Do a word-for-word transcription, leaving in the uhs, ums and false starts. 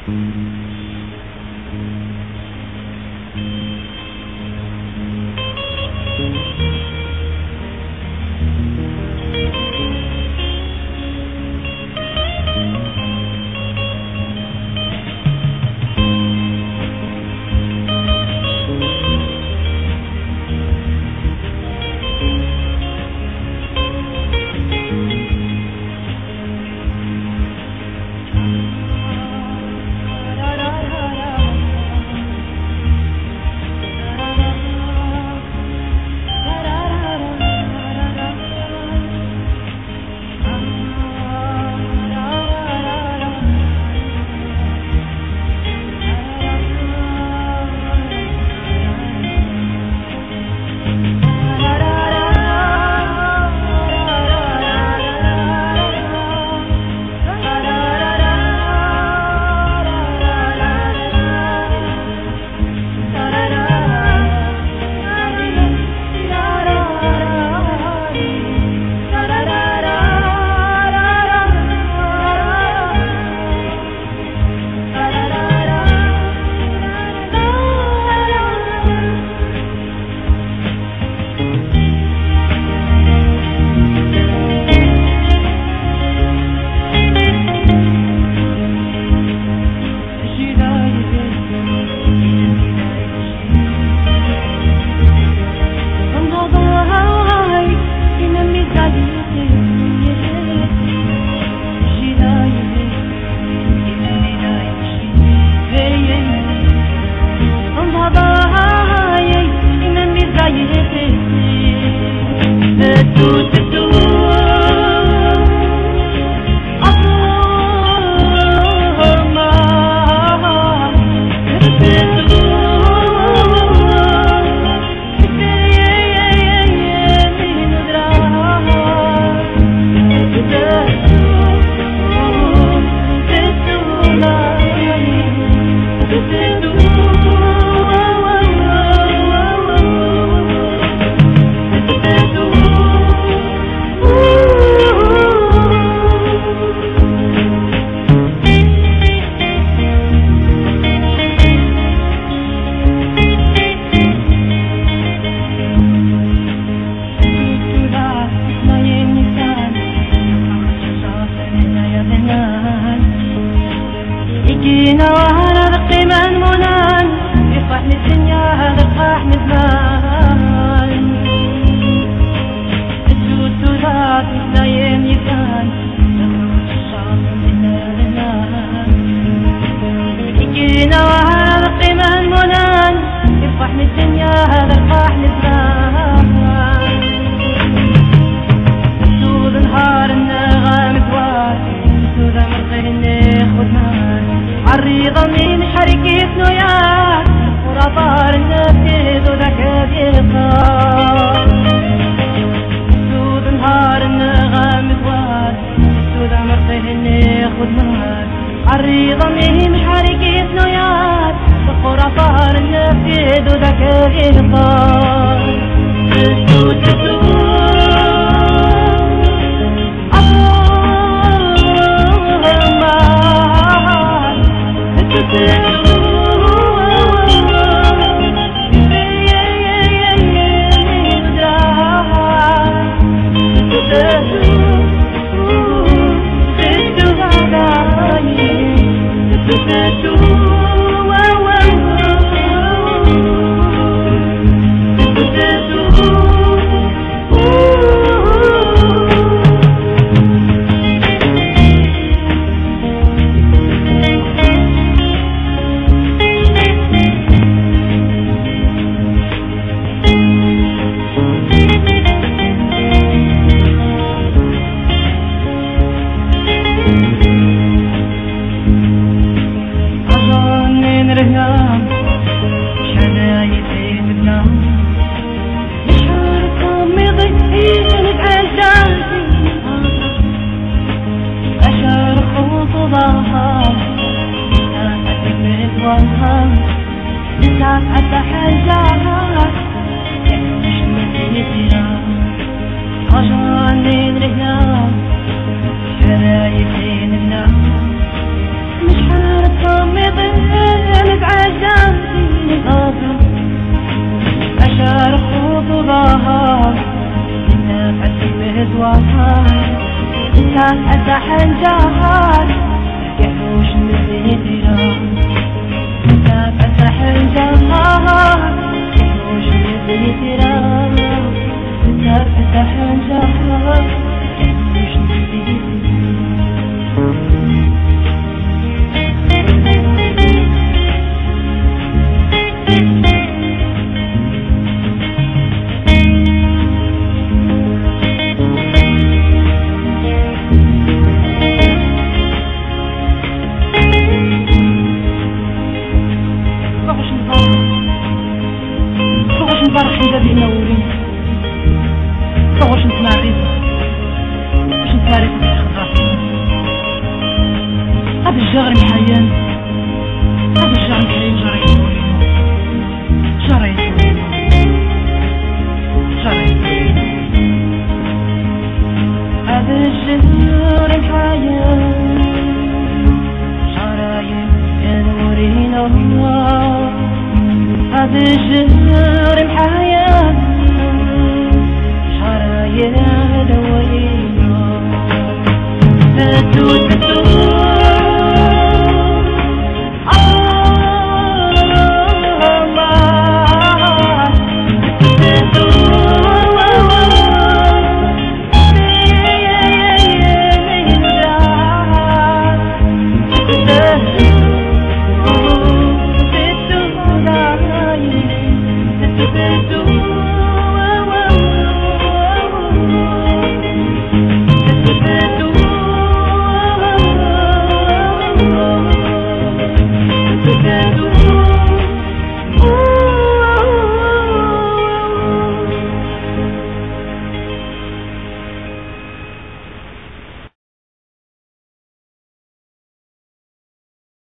جينا وهنا ذقي من منان يفرح الدنيا هذا فرح مزمان الجود ثلاث مثنين يكان نخرج الشعب منا لنا جينا وهنا ذقي من منان يفرح الدنيا هذا فرح مزمان سود نهار النغام دوار سود مرقين خدمان عريضة من حركة نويات ورطار النفيذ وذاك بيقار سود نهار النغام دوار سود مرقين خدمان عريضة من حركة نويات ورطار النفيذ وذاك بيقار سود سود مش حارة أشار خطو ظهر نفس بهدوار نفس حنجار يحوش نزيدنا نفس حنجار يحوش نزيدنا نفس حنجار يحوش نزيدنا نفرح ندابي نورين طوش نسمع ريزة باش نسمع ريزة في الخضرة هذا الجغر محيان هذا الجغر محيان جريت جريت جريت هذا الجغر محيان جريت يا نورين الله هذا الجغر محيان